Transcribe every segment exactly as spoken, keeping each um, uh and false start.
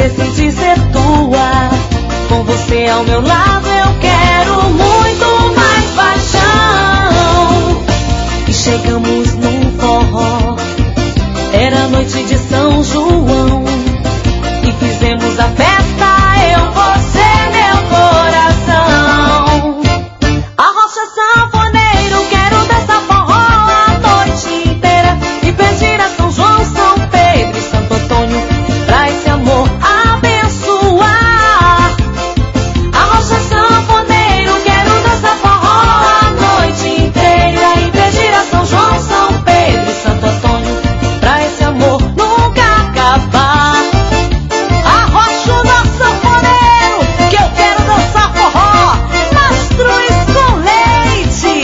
decidi ser tua. Com você ao meu lado eu quero muito mais paixão. E chegamos num forró, era noite de São João, e fizemos a festa, eu, você, meu coração. Arrocha sanfoneiro, quero dançar forró a noite inteira e pedir a São João, São Pedro e Santo Antônio pra esse amor abençoar. Arrocha sanfoneiro, quero dançar forró a noite inteira e pedir a São João, São Pedro e Santo Antônio pra esse amor nunca acabar. Arrocha o nosso sanfoneiro, que eu quero dançar forró, mastruz com leite.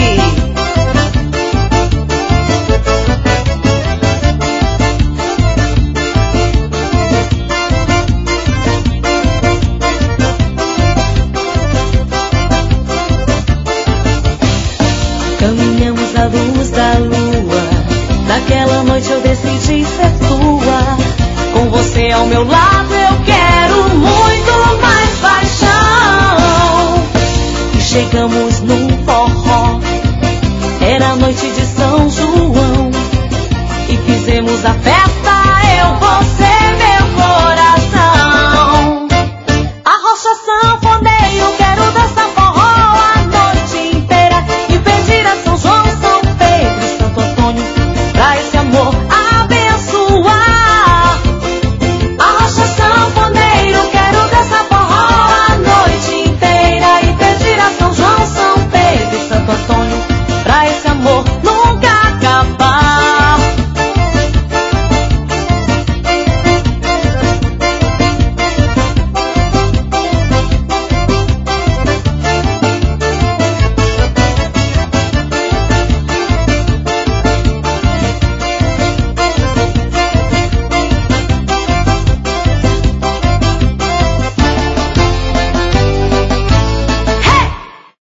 Caminhamos à luz da lua, naquela noite eu decidi ser